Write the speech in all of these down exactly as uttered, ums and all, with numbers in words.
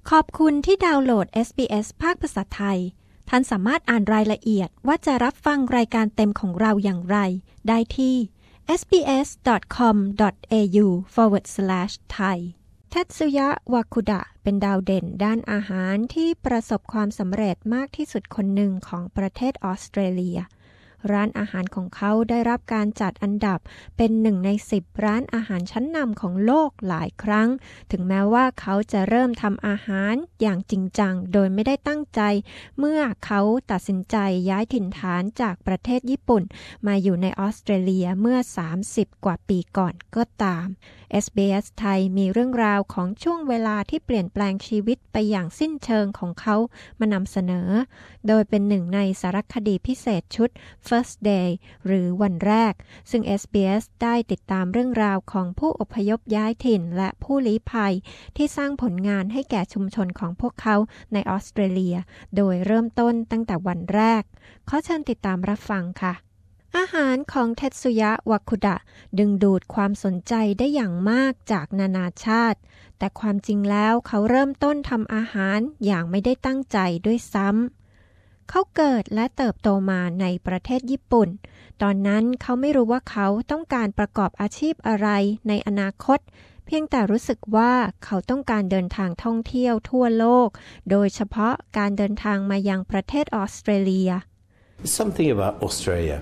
ขอบคุณที่ดาวน์โหลด เอส บี เอส ภาคภาษาไทยท่านสามารถอ่านรายละเอียดว่าจะรับฟังรายการเต็มของเราอย่างไรได้ที่ เอส บี เอส ดอท คอม ดอท เอ ยู สแลช ไทย เทตสึยะ วาคุดะเป็นดาวเด่นด้านอาหารที่ประสบความสำเร็จมากที่สุดคนหนึ่งของประเทศออสเตรเลียร้านอาหารของเขาได้รับการจัดอันดับเป็นหนึ่งในสิบร้านอาหารชั้นนำของโลกหลายครั้งถึงแม้ว่าเขาจะเริ่มทำอาหารอย่างจริงจังโดยไม่ได้ตั้งใจเมื่อเขาตัดสินใจย้ายถิ่นฐานจากประเทศญี่ปุ่นมาอยู่ในออสเตรเลียเมื่อสามสิบกว่าปีก่อนก็ตาม เอส บี เอส ไทยมีเรื่องราวของช่วงเวลาที่เปลี่ยนแปลงชีวิตไปอย่างสิ้นเชิงของเขามานำเสนอโดยเป็นหนึ่งในสารคดีพิเศษชุด First Day หรือวันแรกซึ่ง เอส บี เอส ได้ติดตามเรื่องราวของผู้อพยพย้ายถิ่นและผู้ลี้ภัยที่สร้างผลงานให้แก่ชุมชนของพวกเขาในออสเตรเลียโดยเริ่มต้นตั้งแต่วันแรกขอเชิญติดตามรับฟังค่ะอาหารของเทตสึยะ วาคุดะดึงดูดความสนใจได้อย่างมากจากนานาชาติแต่ความจริงแล้วเขาเริ่มต้นทำอาหารอย่างไม่ได้ตั้งใจด้วยซ้ำเขาเกิดและเติบโตมาในประเทศญี่ปุ่นตอนนั้นเขาไม่รู้ว่าเขาต้องการประกอบอาชีพอะไรในอนาคตเพียงแต่รู้สึกว่าเขาต้องการเดินทางท่องเที่ยวทั่วโลกโดยเฉพาะการเดินทางมายังประเทศออสเตรเลีย Something about Australia,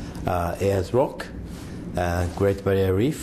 uh, Ayers Rock, uh, Great Barrier Reef,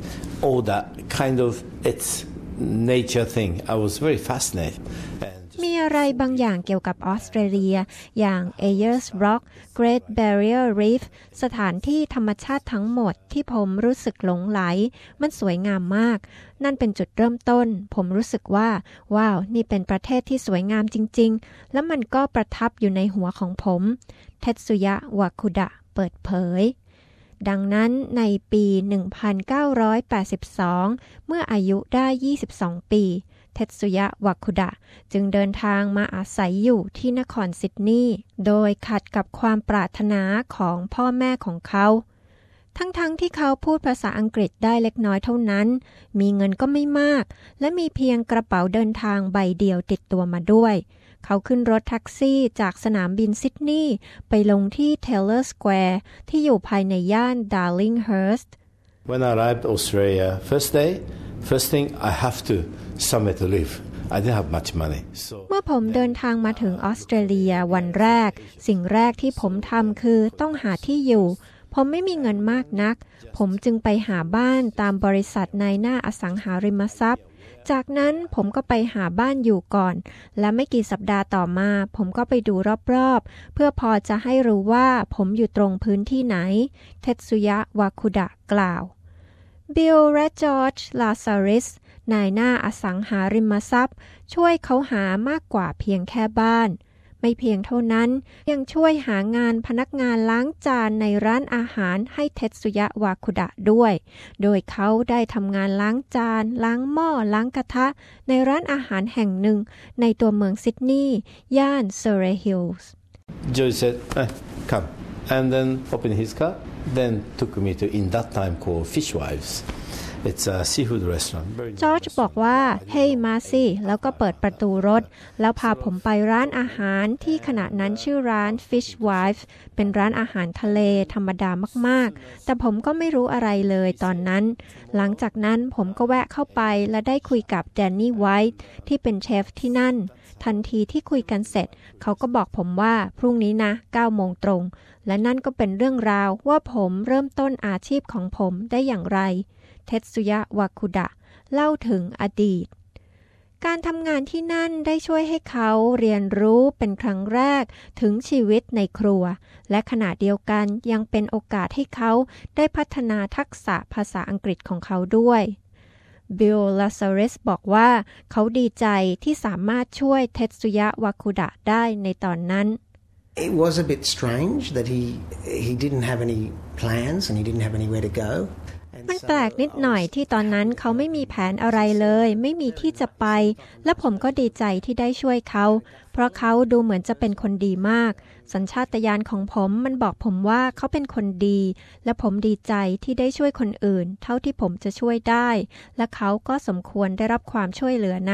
all that kind of it's nature thing. I was very fascinated. มีอะไรบางอย่างเกี่ยวกับออสเตรเลียอย่าง Ayers Rock, Great Barrier Reef สถานที่ธรรมชาติทั้งหมดที่ผมรู้สึกหลงไหลมันสวยงามมากนั่นเป็นจุดเริ่มต้นผมรู้สึกว่าว้าวนี่เป็นประเทศที่สวยงามจริงๆและมันก็ประทับอยู่ในหัวของผมเทตสึยะ วาคุดะเปิดเผยดังนั้นในปี หนึ่งพันเก้าร้อยแปดสิบสอง เมื่ออายุได้ ยี่สิบสอง ปีเทตสึยะ วาคุดะจึงเดินทางมาอาศัยอยู่ที่นครซิดนีย์โดยขัดกับความปรารถนาของพ่อแม่ของเขาทั้งๆ ท, ที่เขาพูดภาษาอังกฤษได้เล็กน้อยเท่านั้นมีเงินก็ไม่มากและมีเพียงกระเป๋าเดินทางใบเดียวติดตัวมาด้วยเขาขึ้นรถแท็กซี่จากสนามบินซิดนีย์ไปลงที่ Taylor Square ที่อยู่ภายในย่าน Darlinghurst When I arrived Australia first day first thing I have to somewhere to live I didn't have much money so เมื่อผมเดินทางมาถึงออสเตรเลียวันแรกสิ่งแรกที่ผมทำคือต้องหาที่อยู่ผมไม่มีเงินมากนักผมจึงไปหาบ้านตามบริษัทนายหน้าอสังหาริมทรัพย์จากนั้นผมก็ไปหาบ้านอยู่ก่อนและไม่กี่สัปดาห์ต่อมาผมก็ไปดูรอบๆเพื่อพอจะให้รู้ว่าผมอยู่ตรงพื้นที่ไหนเทตสึยะ วาคุดะกล่าวบิลและจอร์จ ลาซาริสนายหน้าอสังหาริมทรัพย์ช่วยเขาหามากกว่าเพียงแค่บ้านไม่เพียงเท่านั้นยังช่วยหางานพนักงานล้างจานในร้านอาหารให้เทตสึยะ วาคุดะด้วยโดยเขาได้ทำงานล้างจานล้างหม้อล้างกระทะในร้านอาหารแห่งหนึ่งในตัวเมืองซิดนีย์ย่าน Surrey Hills Joe said eh, come and then opened his car then took me to in that time called Fishwives.It's a seafood restaurant. จอร์จบอกว่าเฮ้ยมาสิแล้วก็เปิดประตูรถแล้วพาผมไปร้านอาหารที่ขณะนั้นชื่อร้าน Fishwives เป็นร้านอาหารทะเลธรรมดามากๆแต่ผมก็ไม่รู้อะไรเลยตอนนั้นหลังจากนั้นผมก็แวะเข้าไปและได้คุยกับแดนนี่ไวท์ที่เป็นเชฟที่นั่นทันทีที่คุยกันเสร็จเขาก็บอกผมว่าพรุ่งนี้นะเก้าโมงตรงและนั่นก็เป็นเรื่องราวว่าผมเริ่มต้นอาชีพของผมได้อย่างไรเทตสึยะ วาคุดะเล่าถึงอดีตการทำงานที่นั่นได้ช่วยให้เขาเรียนรู้เป็นครั้งแรกถึงชีวิตในครัวและขณะเดียวกันยังเป็นโอกาสให้เขาได้พัฒนาทักษะภาษาอังกฤษของเขาด้วยบิล ลาซาริสบอกว่าเขาดีใจที่สามารถช่วยเทตสึยะ วาคุดะได้ในตอนนั้น It was a bit strange that he he didn't have any plans and he didn't have anywhere to go มันแปลกนิดหน่อยที่ตอนนั้นเขาไม่มีแผนอะไรเลยไม่มีที่จะไปและผมก็ดีใจที่ได้ช่วยเขาเพราะเขาดูเหมือนจะเป็นคนดีมากสัญชาตญาณของผมมันบอกผมว่าเขาเป็นคนดีและผมดีใจที่ได้ช่วยคนอื่นเท่าที่ผมจะช่วยได้และเขาก็สมควรได้รับความช่วยเหลือนั้น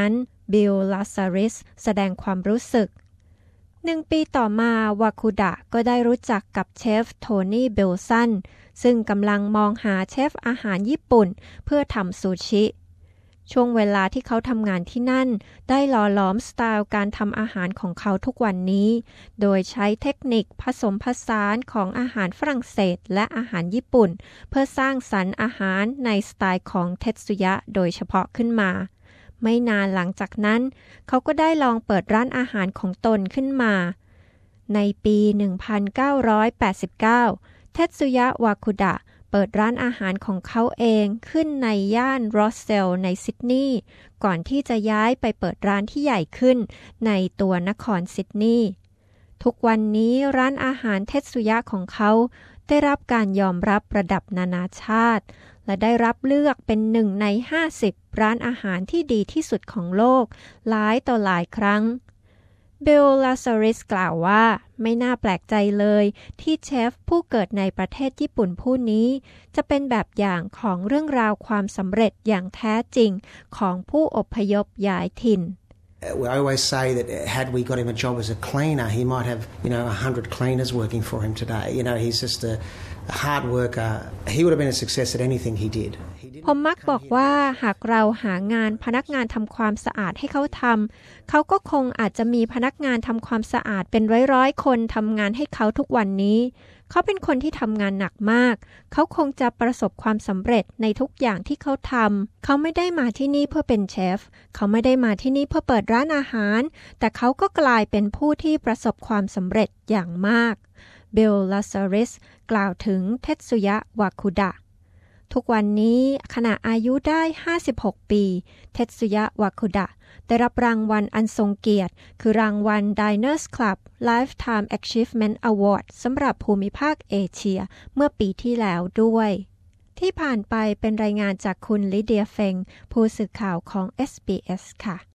บิล ลาซาริสแสดงความรู้สึกหนึ่งปีต่อมาวาคุดะก็ได้รู้จักกับเชฟโทนี่เบลสันซึ่งกำลังมองหาเชฟอาหารญี่ปุ่นเพื่อทำซูชิช่วงเวลาที่เขาทำงานที่นั่นได้หล่อหลอมสไตล์การทำอาหารของเขาทุกวันนี้โดยใช้เทคนิคผสมผสานของอาหารฝรั่งเศสและอาหารญี่ปุ่นเพื่อสร้างสรรค์อาหารในสไตล์ของเทตสึยะโดยเฉพาะขึ้นมาไม่นานหลังจากนั้นเขาก็ได้ลองเปิดร้านอาหารของตนขึ้นมาในปี หนึ่งพันเก้าร้อยแปดสิบเก้า เทตสึยะ วาคุดะเปิดร้านอาหารของเขาเองขึ้นในย่านรอสเซลในซิดนีย์ก่อนที่จะย้ายไปเปิดร้านที่ใหญ่ขึ้นในตัวนครซิดนีย์ทุกวันนี้ร้านอาหารเทตสึยะของเขาได้รับการยอมรับระดับนานาชาติและได้รับเลือกเป็นหนึ่งในห้าสิบร้านอาหารที่ดีที่สุดของโลกหลายต่อหลายครั้งเบล ลาซาริสกล่าวว่าไม่น่าแปลกใจเลยที่เชฟผู้เกิดในประเทศญี่ปุ่นผู้นี้จะเป็นแบบอย่างของเรื่องราวความสำเร็จอย่างแท้จริงของผู้อพยพย้ายถิ่น I always say that had we got him a job as a cleaner, he might have, you know, a hundred cleaners working for him today. You know, he's just a, a hard worker. He would have been a success at anything he did. ผมมักบอกว่าหากเราหางานพนักงานทำความสะอาดให้เขาทำเขาก็คงอาจจะมีพนักงานทำความสะอาดเป็นร้อยๆคนทำงานให้เขาทุกวันนี้เขาเป็นคนที่ทำงานหนักมากเขาคงจะประสบความสำเร็จในทุกอย่างที่เขาทำเขาไม่ได้มาที่นี่เพื่อเป็นเชฟเขาไม่ได้มาที่นี่เพื่อเปิดร้านอาหารแต่เขาก็กลายเป็นผู้ที่ประสบความสำเร็จอย่างมากเบล ลาซาริสกล่าวถึงเทตสึยะ วาคุดะทุกวันนี้ขณะอายุได้ห้าสิบหกปีเทตสึยะ วาคุดะได้รับรางวัลอันทรงเกียรติคือรางวัล Diners Club Lifetime Achievement Award สำหรับภูมิภาคเอเชียเมื่อปีที่แล้วด้วยที่ผ่านไปเป็นรายงานจากคุณลิเดียเฟงผู้สื่อข่าวของ เอส บี เอส ค่ะ